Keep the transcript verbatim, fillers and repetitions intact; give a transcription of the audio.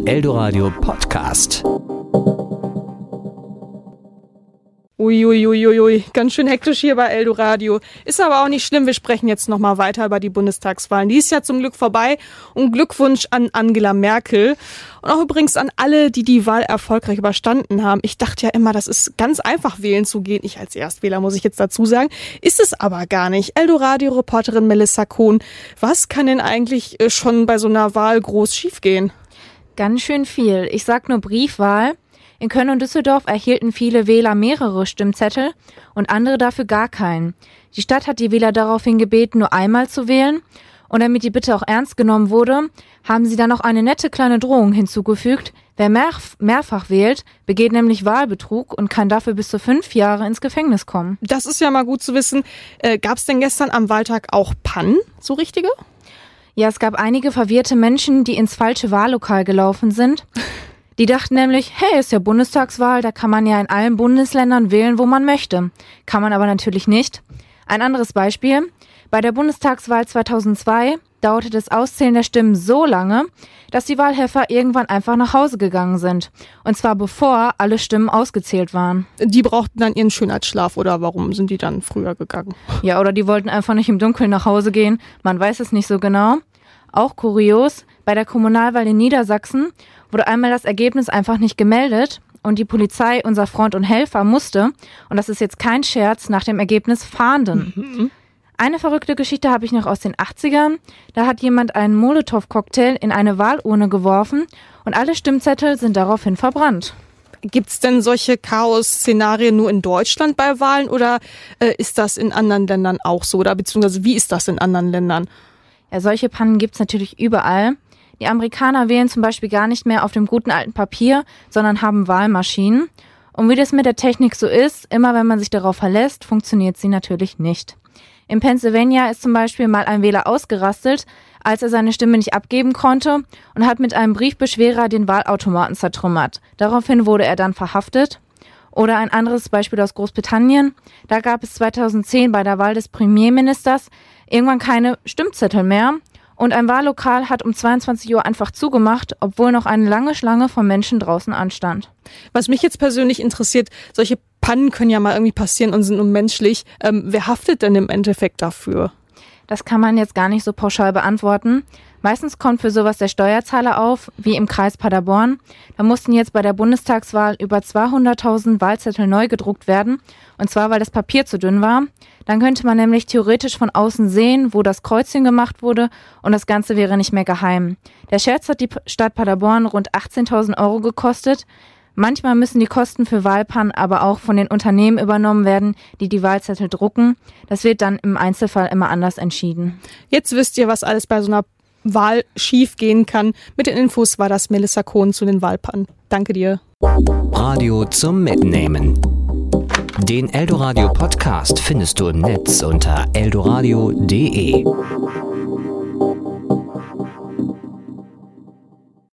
Eldoradio Podcast. Uiuiuiui, ui, ui. Ganz schön hektisch hier bei Eldoradio. Ist aber auch nicht schlimm, wir sprechen jetzt nochmal weiter über die Bundestagswahlen. Die ist ja zum Glück vorbei und Glückwunsch an Angela Merkel. Und auch übrigens an alle, die die Wahl erfolgreich überstanden haben. Ich dachte ja immer, das ist ganz einfach, wählen zu gehen. Ich als Erstwähler, muss ich jetzt dazu sagen. Ist es aber gar nicht. Eldoradio-Reporterin Melissa Kohn, was kann denn eigentlich schon bei so einer Wahl groß schiefgehen? Ganz schön viel. Ich sag nur Briefwahl. In Köln und Düsseldorf erhielten viele Wähler mehrere Stimmzettel und andere dafür gar keinen. Die Stadt hat die Wähler daraufhin gebeten, nur einmal zu wählen. Und damit die Bitte auch ernst genommen wurde, haben sie dann noch eine nette kleine Drohung hinzugefügt. Wer mehr, mehrfach wählt, begeht nämlich Wahlbetrug und kann dafür bis zu fünf Jahre ins Gefängnis kommen. Das ist ja mal gut zu wissen. Äh, gab es denn gestern am Wahltag auch Pannen, so richtige? Ja, es gab einige verwirrte Menschen, die ins falsche Wahllokal gelaufen sind. Die dachten nämlich, hey, ist ja Bundestagswahl, da kann man ja in allen Bundesländern wählen, wo man möchte. Kann man aber natürlich nicht. Ein anderes Beispiel. Bei der Bundestagswahl zweitausendzwei dauerte das Auszählen der Stimmen so lange, dass die Wahlhelfer irgendwann einfach nach Hause gegangen sind. Und zwar bevor alle Stimmen ausgezählt waren. Die brauchten dann ihren Schönheitsschlaf oder warum sind die dann früher gegangen? Ja, oder die wollten einfach nicht im Dunkeln nach Hause gehen. Man weiß es nicht so genau. Auch kurios, bei der Kommunalwahl in Niedersachsen wurde einmal das Ergebnis einfach nicht gemeldet und die Polizei, unser Freund und Helfer, musste, und das ist jetzt kein Scherz, nach dem Ergebnis fahnden. Mhm. Eine verrückte Geschichte habe ich noch aus den achtzigern. Da hat jemand einen Molotow-Cocktail in eine Wahlurne geworfen und alle Stimmzettel sind daraufhin verbrannt. Gibt's denn solche Chaos-Szenarien nur in Deutschland bei Wahlen oder äh, ist das in anderen Ländern auch so? Oder beziehungsweise wie ist das in anderen Ländern? Ja, solche Pannen gibt's natürlich überall. Die Amerikaner wählen zum Beispiel gar nicht mehr auf dem guten alten Papier, sondern haben Wahlmaschinen. Und wie das mit der Technik so ist, immer wenn man sich darauf verlässt, funktioniert sie natürlich nicht. In Pennsylvania ist zum Beispiel mal ein Wähler ausgerastet, als er seine Stimme nicht abgeben konnte und hat mit einem Briefbeschwerer den Wahlautomaten zertrümmert. Daraufhin wurde er dann verhaftet. Oder ein anderes Beispiel aus Großbritannien. Da gab es zweitausendzehn bei der Wahl des Premierministers irgendwann keine Stimmzettel mehr. Und ein Wahllokal hat um zweiundzwanzig Uhr einfach zugemacht, obwohl noch eine lange Schlange von Menschen draußen anstand. Was mich jetzt persönlich interessiert, solche Pannen können ja mal irgendwie passieren und sind unmenschlich. Ähm, wer haftet denn im Endeffekt dafür? Das kann man jetzt gar nicht so pauschal beantworten. Meistens kommt für sowas der Steuerzahler auf, wie im Kreis Paderborn. Da mussten jetzt bei der Bundestagswahl über zweihunderttausend Wahlzettel neu gedruckt werden. Und zwar, weil das Papier zu dünn war. Dann könnte man nämlich theoretisch von außen sehen, wo das Kreuzchen gemacht wurde und das Ganze wäre nicht mehr geheim. Der Scherz hat die Stadt Paderborn rund achtzehntausend Euro gekostet. Manchmal müssen die Kosten für Wahlpannen aber auch von den Unternehmen übernommen werden, die die Wahlzettel drucken. Das wird dann im Einzelfall immer anders entschieden. Jetzt wisst ihr, was alles bei so einer Wahl schief gehen kann. Mit den Infos war das Melissa Kohn zu den Wahlpannen. Danke dir. Radio zum Mitnehmen. Den Eldoradio Podcast findest du im Netz unter eldoradio punkt de.